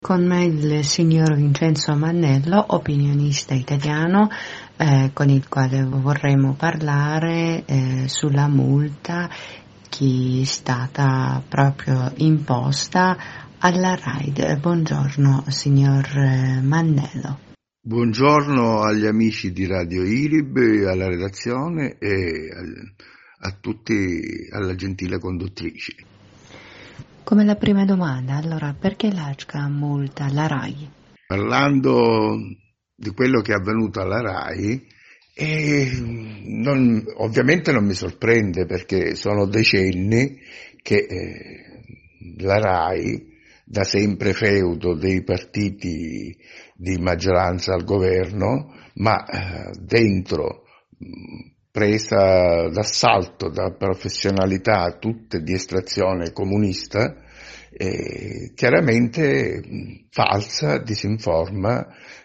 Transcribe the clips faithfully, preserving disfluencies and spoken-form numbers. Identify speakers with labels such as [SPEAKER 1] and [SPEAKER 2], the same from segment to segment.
[SPEAKER 1] Con me il signor Vincenzo Mannello, opinionista italiano, eh, con il quale vorremmo parlare eh, sulla multa che è stata proprio imposta alla RAI. Buongiorno signor Mannello.
[SPEAKER 2] Buongiorno agli amici di Radio Irib, alla redazione e a tutti, alla gentile conduttrice.
[SPEAKER 1] Come la prima domanda, allora, perché l'A C A multa la RAI?
[SPEAKER 2] Parlando di quello che è avvenuto alla RAI, e non, ovviamente non mi sorprende, perché sono decenni che eh, la RAI, da sempre feudo dei partiti di maggioranza al governo, ma eh, dentro presa d'assalto da professionalità tutte di estrazione comunista, eh, chiaramente mh, falsa, disinforma,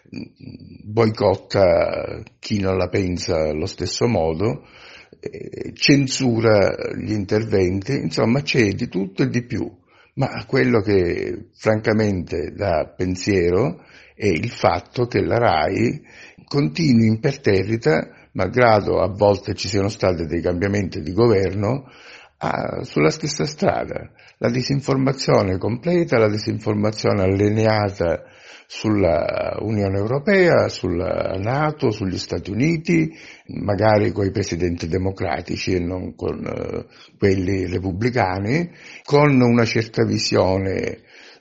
[SPEAKER 2] mh, boicotta chi non la pensa allo stesso modo, eh, censura gli interventi, insomma c'è di tutto e di più. Ma quello che francamente dà pensiero è il fatto che la RAI continui imperterrita, malgrado a volte ci siano stati dei cambiamenti di governo, a, sulla stessa strada. La disinformazione completa, la disinformazione allineata sulla Unione Europea, sulla NATO, sugli Stati Uniti, magari con i presidenti democratici e non con uh, quelli repubblicani, con una certa visione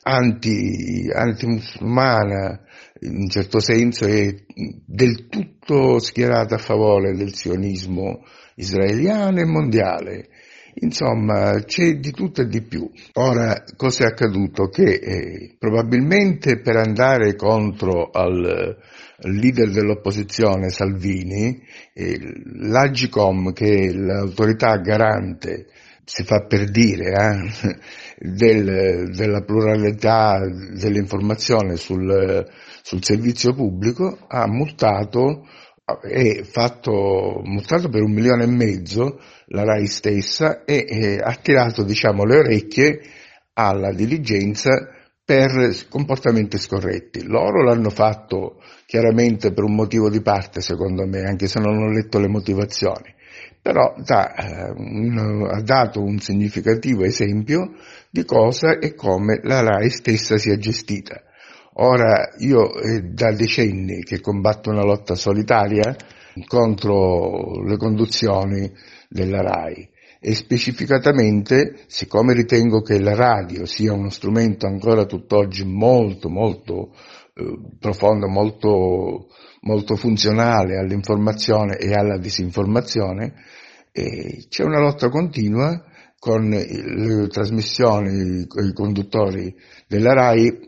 [SPEAKER 2] anti, anti-musulmana, in un certo senso è del tutto schierata a favore del sionismo israeliano e mondiale. Insomma, c'è di tutto e di più. Ora, cosa è accaduto? Che eh, probabilmente per andare contro al leader dell'opposizione Salvini, eh, l'Agcom, che è l'autorità garante, si fa per dire, eh, del, della pluralità dell'informazione sul, sul servizio pubblico, ha multato e fatto multato per un milione e mezzo la RAI stessa e eh, ha tirato, diciamo, le orecchie alla diligenza per comportamenti scorretti. Loro l'hanno fatto chiaramente per un motivo di parte, secondo me, anche se non ho letto le motivazioni, però da, eh, un, ha dato un significativo esempio di cosa e come la RAI stessa si è gestita. Ora, io è da decenni che combatto una lotta solitaria contro le conduzioni della RAI e specificatamente, siccome ritengo che la radio sia uno strumento ancora tutt'oggi molto molto eh, profondo, molto, molto funzionale all'informazione e alla disinformazione, eh, c'è una lotta continua con le trasmissioni, i conduttori della RAI,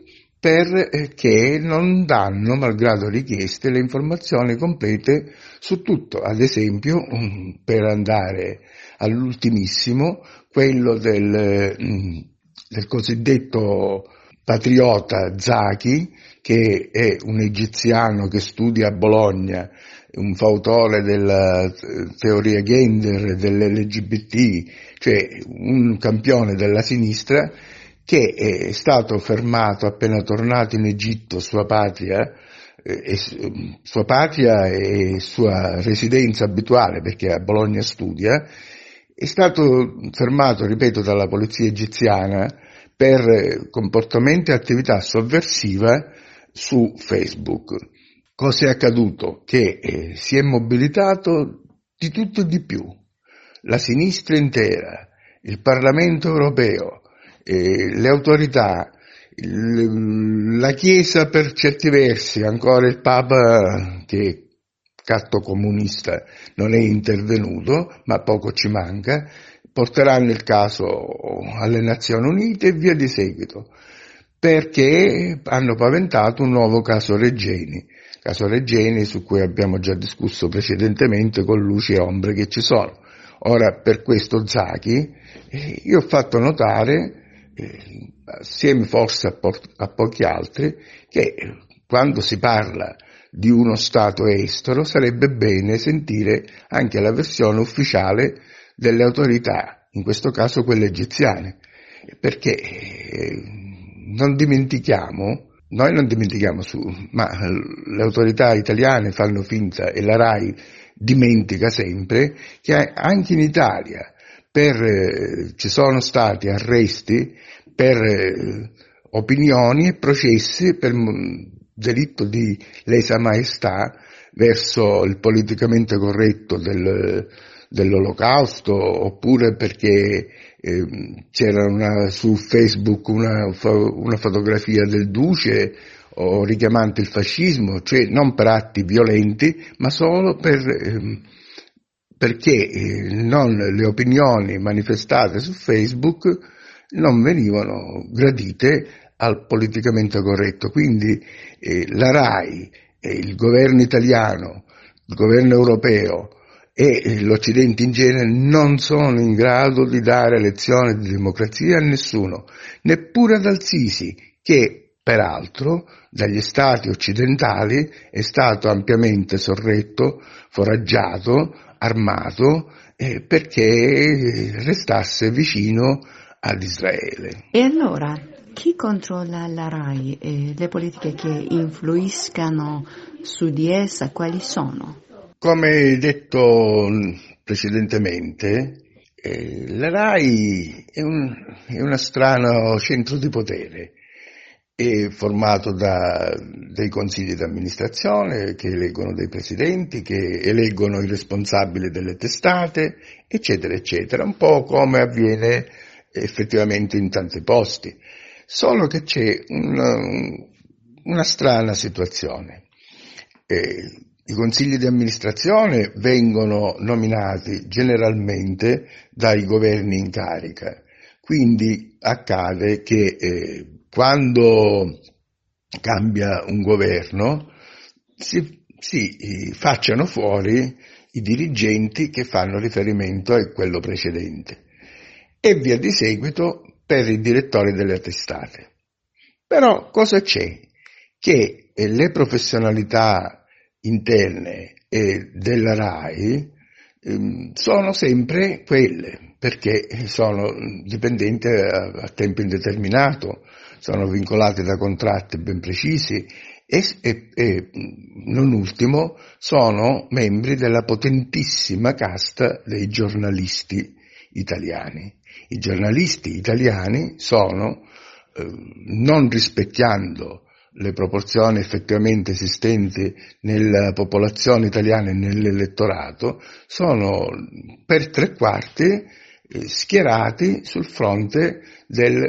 [SPEAKER 2] perché non danno, malgrado richieste, le informazioni complete su tutto. Ad esempio, per andare all'ultimissimo, quello del, del cosiddetto patriota Zaki, che è un egiziano che studia a Bologna, un fautore della teoria gender, dell'L G B T, cioè un campione della sinistra, che è stato fermato appena tornato in Egitto, sua patria, eh, sua patria e sua residenza abituale, perché a Bologna studia, è stato fermato, ripeto, dalla polizia egiziana per comportamenti e attività sovversiva su Facebook. Cosa è accaduto? Che eh, si è mobilitato di tutto e di più. La sinistra intera, il Parlamento europeo, Eh, le autorità, il, la Chiesa per certi versi, ancora il Papa che catto comunista non è intervenuto, ma poco ci manca, porteranno il caso alle Nazioni Unite e via di seguito, perché hanno paventato un nuovo caso Regeni, caso Regeni su cui abbiamo già discusso precedentemente con luci e ombre che ci sono. Ora, per questo Zaki, eh, io ho fatto notare, Eh, assieme forse a, po- a pochi altri, che quando si parla di uno Stato estero sarebbe bene sentire anche la versione ufficiale delle autorità, in questo caso quelle egiziane, perché eh, non dimentichiamo noi non dimentichiamo su, ma le autorità italiane fanno finta e la RAI dimentica sempre che anche in Italia per, eh, ci sono stati arresti per eh, opinioni e processi per delitto di lesa maestà verso il politicamente corretto del, dell'Olocausto, oppure perché eh, c'era una, su Facebook una, una fotografia del duce o richiamante il fascismo, cioè non per atti violenti, ma solo per, eh, perché eh, non, le opinioni manifestate su Facebook non venivano gradite al politicamente corretto. Quindi eh, la RAI, eh, il governo italiano, il governo europeo e l'Occidente in genere non sono in grado di dare lezioni di democrazia a nessuno, neppure ad Al-Sisi, che peraltro dagli stati occidentali è stato ampiamente sorretto, foraggiato, armato, eh, perché restasse vicino ad Israele.
[SPEAKER 1] E allora, chi controlla la RAI e le politiche che influiscano su di essa, quali sono?
[SPEAKER 2] Come detto precedentemente, eh, la RAI è un, è uno strano centro di potere, è formato da dei consigli di amministrazione che eleggono dei presidenti, che eleggono i responsabili delle testate, eccetera, eccetera, un po' come avviene effettivamente in tanti posti, solo che c'è una, una strana situazione. Eh, I consigli di amministrazione vengono nominati generalmente dai governi in carica, quindi accade che eh, quando cambia un governo si, si facciano fuori i dirigenti che fanno riferimento a quello precedente e via di seguito per i direttori delle testate. Però cosa c'è? Che eh, le professionalità interne e della RAI ehm, sono sempre quelle, perché sono dipendenti a, a tempo indeterminato, sono vincolati da contratti ben precisi e, e, e non ultimo sono membri della potentissima casta dei giornalisti italiani. I giornalisti italiani sono, eh, non rispecchiando le proporzioni effettivamente esistenti nella popolazione italiana e nell'elettorato, sono per tre quarti eh, schierati sul fronte del,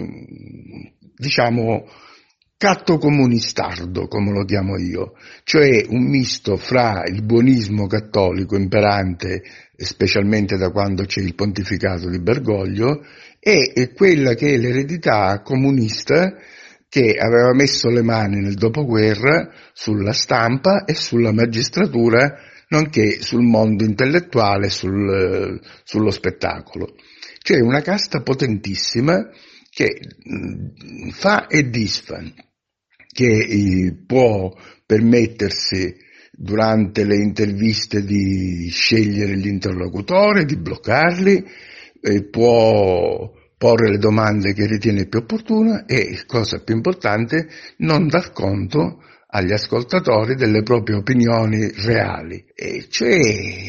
[SPEAKER 2] eh, diciamo, catto comunistardo, come lo chiamo io, cioè un misto fra il buonismo cattolico imperante, specialmente da quando c'è il pontificato di Bergoglio, e quella che è l'eredità comunista che aveva messo le mani nel dopoguerra sulla stampa e sulla magistratura, nonché sul mondo intellettuale, sul, sullo spettacolo. C'è una casta potentissima che mh, fa e disfa, che eh, può permettersi durante le interviste di scegliere gli interlocutori, di bloccarli, eh, può porre le domande che ritiene più opportune e, cosa più importante, non dar conto agli ascoltatori delle proprie opinioni reali. E cioè,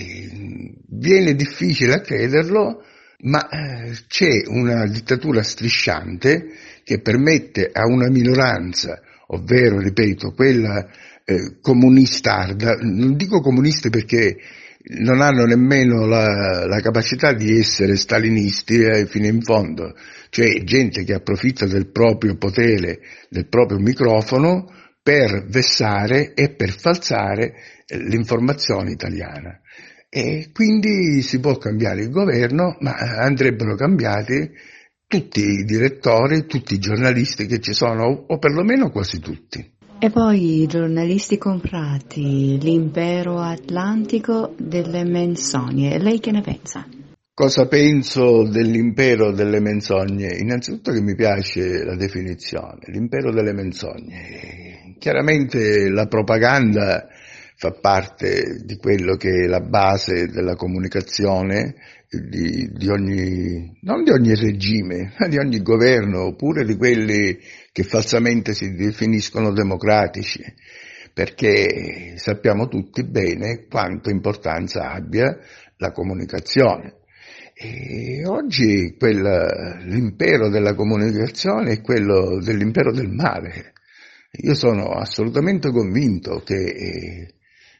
[SPEAKER 2] viene difficile a crederlo, ma c'è una dittatura strisciante che permette a una minoranza, ovvero, ripeto, quella eh, comunistarda, non dico comunisti perché non hanno nemmeno la, la capacità di essere stalinisti eh, fino in fondo, cioè gente che approfitta del proprio potere, del proprio microfono per vessare e per falsare eh, l'informazione italiana. E quindi si può cambiare il governo, ma andrebbero cambiati tutti i direttori, tutti i giornalisti che ci sono, o perlomeno quasi tutti.
[SPEAKER 1] E poi i giornalisti comprati, l'impero atlantico delle menzogne. Lei che ne pensa?
[SPEAKER 2] Cosa penso dell'impero delle menzogne? Innanzitutto che mi piace la definizione, l'impero delle menzogne. Chiaramente la propaganda fa parte di quello che è la base della comunicazione di, di ogni, non di ogni regime, ma di ogni governo, oppure di quelli che falsamente si definiscono democratici, perché sappiamo tutti bene quanto importanza abbia la comunicazione. E oggi quel, l'impero della comunicazione è quello dell'impero del male. Io sono assolutamente convinto che eh,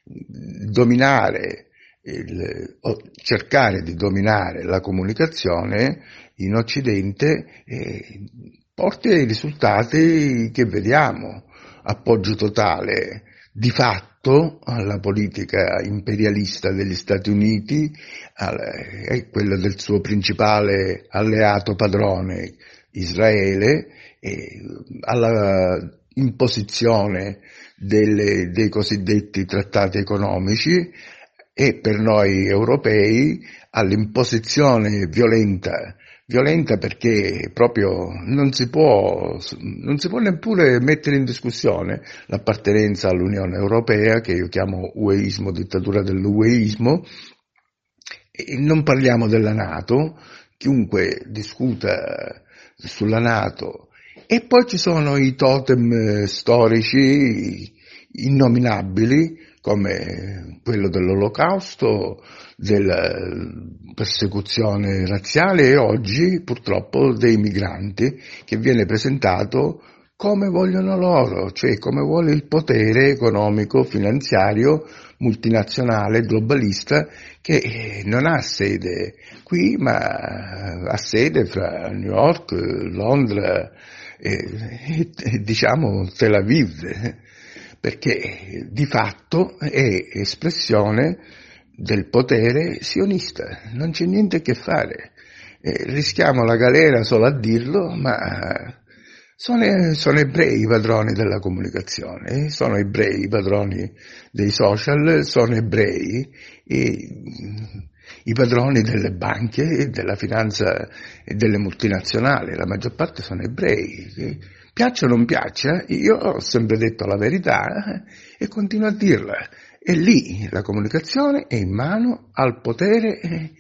[SPEAKER 2] dominare, il, o cercare di dominare la comunicazione in Occidente eh, porti ai risultati che vediamo: appoggio totale di fatto alla politica imperialista degli Stati Uniti, è quello del suo principale alleato padrone Israele, e alla imposizione delle, dei cosiddetti trattati economici, e per noi europei all'imposizione violenta violenta perché proprio non si può, non si può neppure mettere in discussione l'appartenenza all'Unione Europea, che io chiamo ueismo, dittatura dell'ueismo, e non parliamo della NATO, chiunque discuta sulla NATO, e poi ci sono i totem storici innominabili, come quello dell'Olocausto, della persecuzione razziale, e oggi purtroppo dei migranti, che viene presentato come vogliono loro, cioè come vuole il potere economico, finanziario, multinazionale, globalista, che non ha sede qui, ma ha sede fra New York, Londra e, e diciamo Tel Aviv, perché di fatto è espressione del potere sionista, non c'è niente a che fare. Eh, rischiamo la galera solo a dirlo, ma sono, sono ebrei i padroni della comunicazione, sono ebrei i padroni dei social, sono ebrei i, i padroni delle banche, della finanza e delle multinazionali, la maggior parte sono ebrei. Piaccia o non piaccia, io ho sempre detto la verità e continuo a dirla. E lì la comunicazione è in mano al potere eh,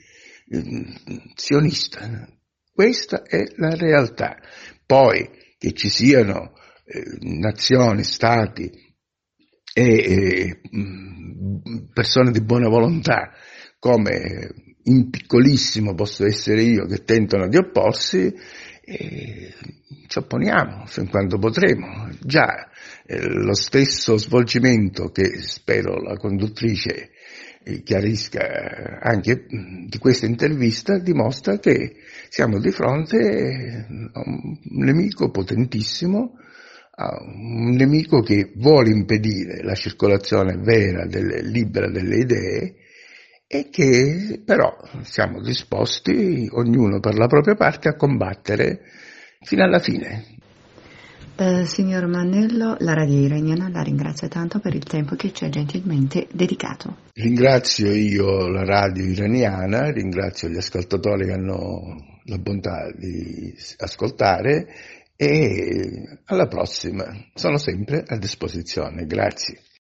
[SPEAKER 2] sionista. Questa è la realtà. Poi che ci siano eh, nazioni, stati e eh, persone di buona volontà, come in piccolissimo posso essere io, che tentano di opporsi, eh, ci opponiamo fin quando potremo. Già eh, lo stesso svolgimento, che spero la conduttrice eh, chiarisca anche di questa intervista, dimostra che siamo di fronte a un nemico potentissimo, a un nemico che vuole impedire la circolazione vera, delle, libera delle idee, e che però siamo disposti, ognuno per la propria parte, a combattere fino alla fine.
[SPEAKER 1] Eh, signor Mannello, la radio iraniana la ringrazio tanto per il tempo che ci ha gentilmente dedicato.
[SPEAKER 2] Ringrazio io la radio iraniana, ringrazio gli ascoltatori che hanno la bontà di ascoltare, e alla prossima, sono sempre a disposizione. Grazie.